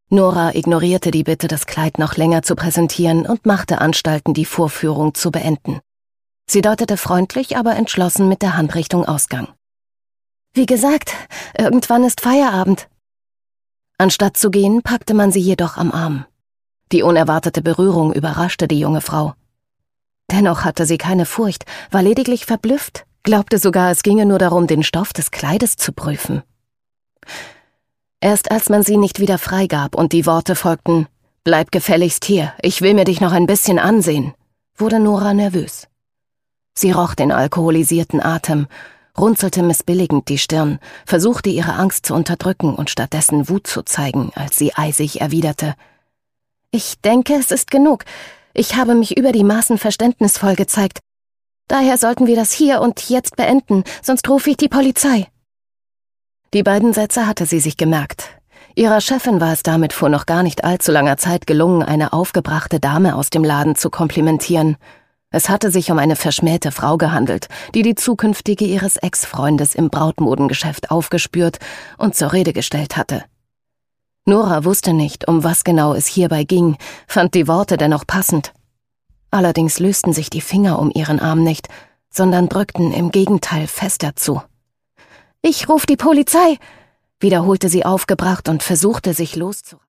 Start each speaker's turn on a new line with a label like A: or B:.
A: Nora ignorierte die Bitte, das Kleid noch länger zu präsentieren und machte Anstalten, die Vorführung zu beenden. Sie deutete freundlich, aber entschlossen mit der Hand Richtung Ausgang. »Wie gesagt, irgendwann ist Feierabend.« Anstatt zu gehen, packte man sie jedoch am Arm. Die unerwartete Berührung überraschte die junge Frau. Dennoch hatte sie keine Furcht, war lediglich verblüfft, glaubte sogar, es ginge nur darum, den Stoff des Kleides zu prüfen. Erst als man sie nicht wieder freigab und die Worte folgten, »Bleib gefälligst hier, ich will mir dich noch ein bisschen ansehen«, wurde Nora nervös. Sie roch den alkoholisierten Atem, runzelte missbilligend die Stirn, versuchte ihre Angst zu unterdrücken und stattdessen Wut zu zeigen, als sie eisig erwiderte: »Ich denke, es ist genug. Ich habe mich über die Maßen verständnisvoll gezeigt. Daher sollten wir das hier und jetzt beenden, sonst rufe ich die Polizei.« Die beiden Sätze hatte sie sich gemerkt. Ihrer Chefin war es damit vor noch gar nicht allzu langer Zeit gelungen, eine aufgebrachte Dame aus dem Laden zu komplimentieren. Es hatte sich um eine verschmähte Frau gehandelt, die die zukünftige ihres Ex-Freundes im Brautmodengeschäft aufgespürt und zur Rede gestellt hatte. Nora wusste nicht, um was genau es hierbei ging, fand die Worte dennoch passend. Allerdings lösten sich die Finger um ihren Arm nicht, sondern drückten im Gegenteil fester zu. »Ich ruf die Polizei«, wiederholte sie aufgebracht und versuchte, sich loszureißen.